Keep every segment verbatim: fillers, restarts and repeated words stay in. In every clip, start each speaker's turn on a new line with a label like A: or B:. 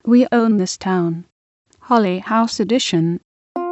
A: We Own This Town. Holly House Edition.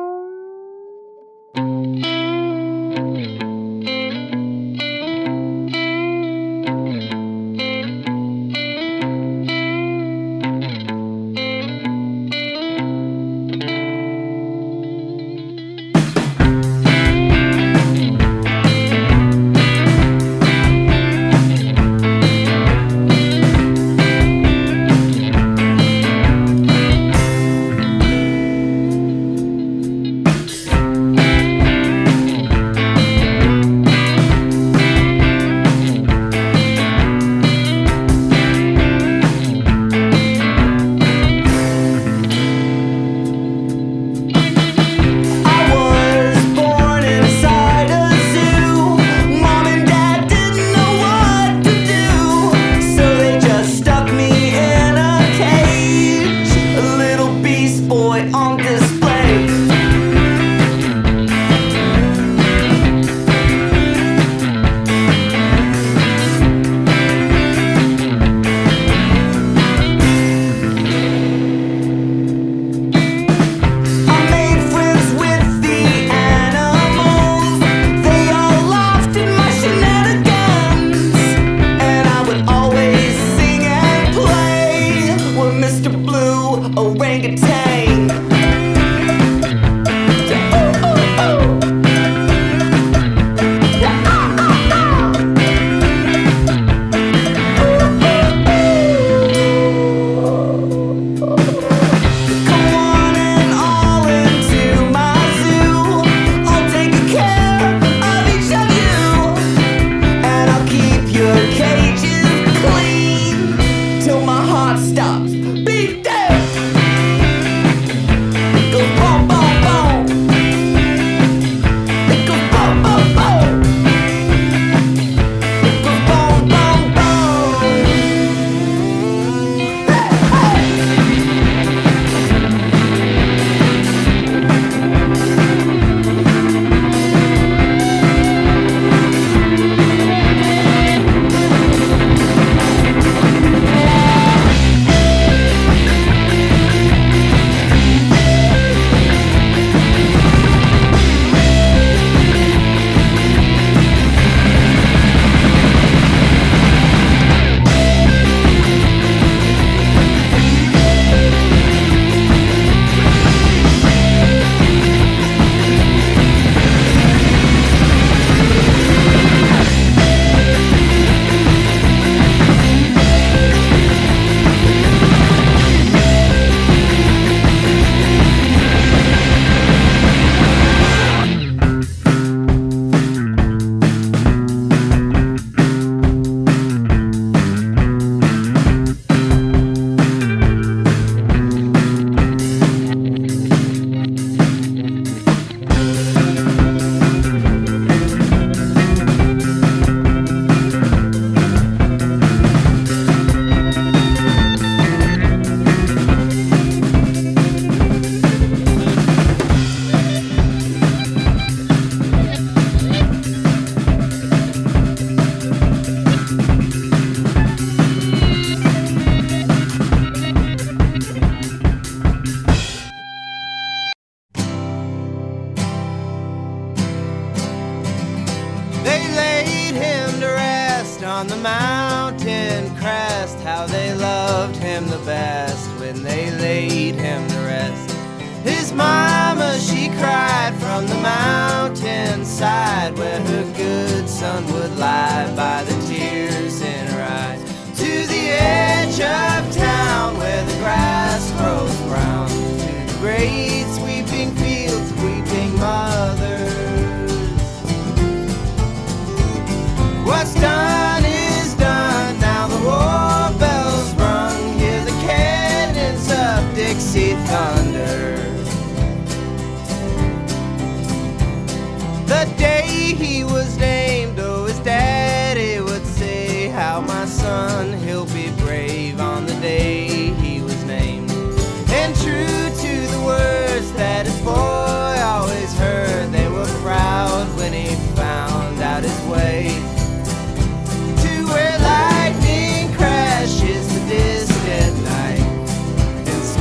B: on the mountain crest, how they loved him the best when they laid him to rest. His mama, she cried from the mountainside where her good son would lie by the tears in her eyes, to the edge of town where the grass grows brown, to the great sweeping fields of weeping mothers. What's done is done, now the war bells rung, hear the cannons of Dixie thunder. The day he was named, oh, his daddy would say, how my son, he'll be brave on the day he was named. And true to the words that his boy always heard, they were proud when he found out his way to where lightning crashes the distant night, and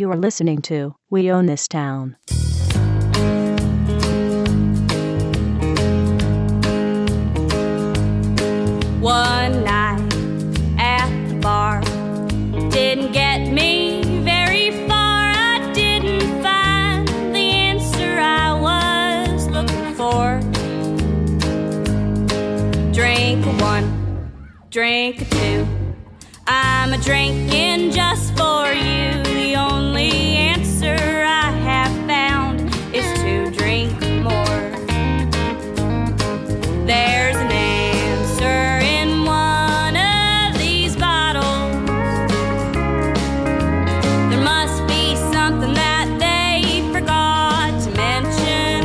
A: You are listening to We Own This Town.
C: One night at the bar didn't get me very far. I didn't find the answer I was looking for. Drink one, drink two. I'm a drinking just for you. The only answer I have found is to drink more. There's an answer in one of these bottles. There must be something that they forgot to mention.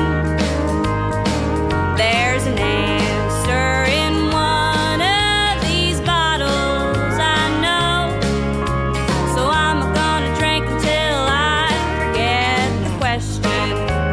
C: There's an answer in one of these bottles, I know. So I'm gonna drink until I forget the question.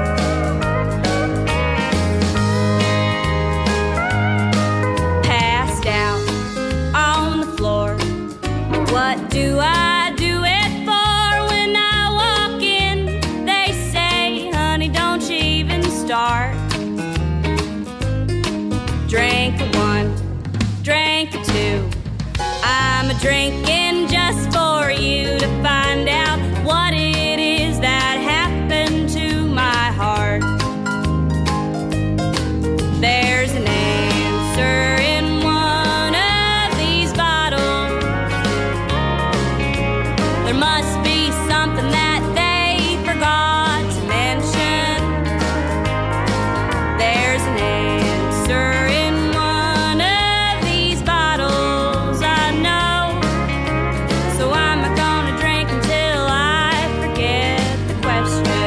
C: Passed out on the floor. What do I do it for? When I walk in, they say, honey, don't you even start. Drink one, drink two. I'm a drinking just for you to find out what it is that happened to my heart. There's an answer in one of these bottles. There must be something that they forgot to mention. There's an answer in one of these bottles, I know. So I'm gonna drink until I forget the question.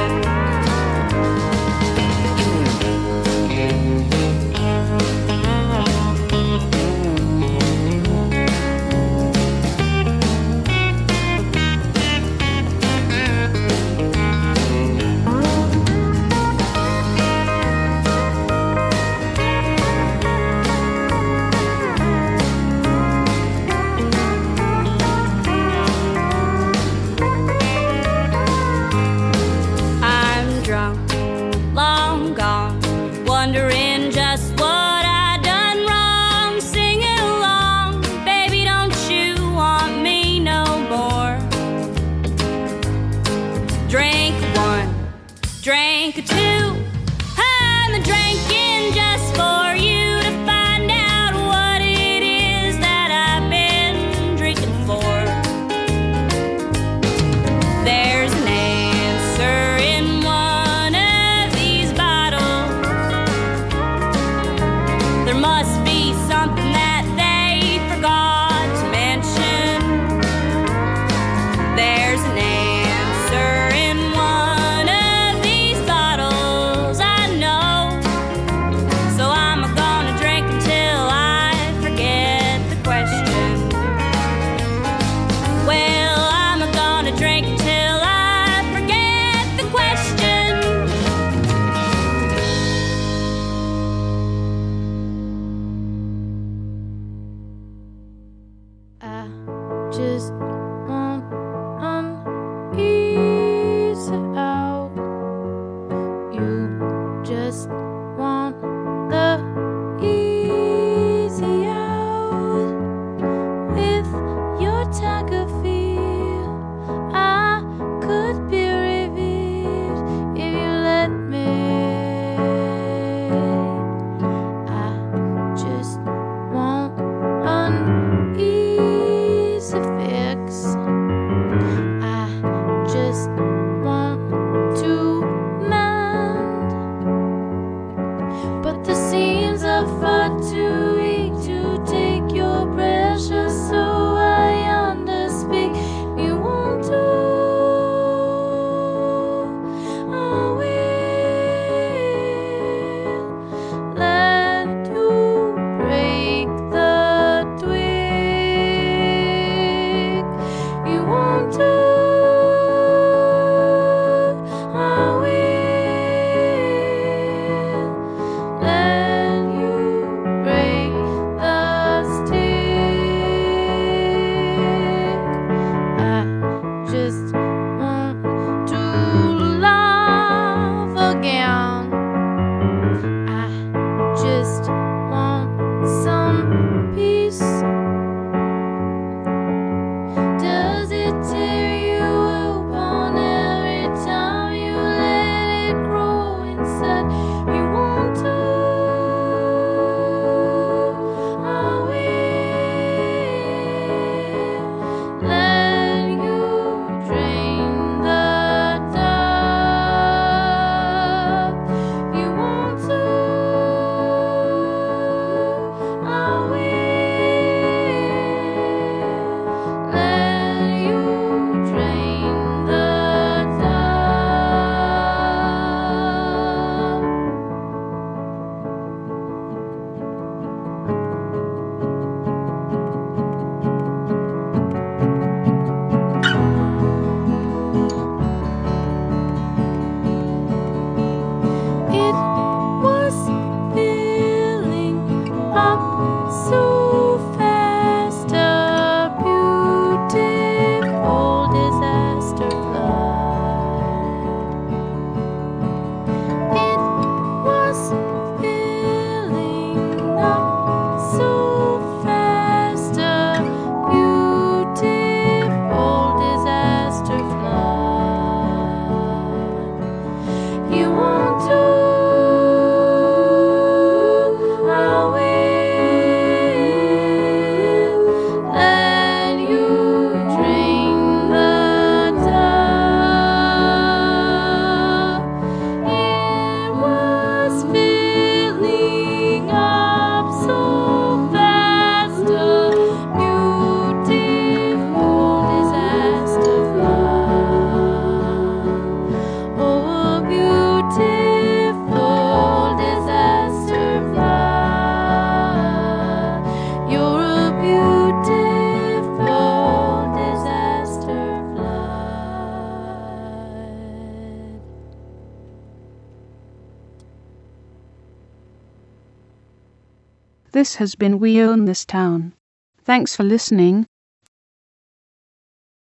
C: I'm drunk, long gone, wondering just what I done wrong. Singing along, baby, don't you want me no more? Drink one, drink two. I'm drinking just for you to find out what it is that I've been drinking for. There's an answer in one of these bottles. There must be something that they forgot to mention. There's an answer in one of these bottles, I know. So I'm gonna drink until I forget the question. Well, I'm gonna drink until I forget the question. I just want an easy out. You just want the easy out. With your tiger feel, I could be revealed if you let me. I just want an easy fix. I just want to mend.
A: This has been We Own This Town. Thanks for listening.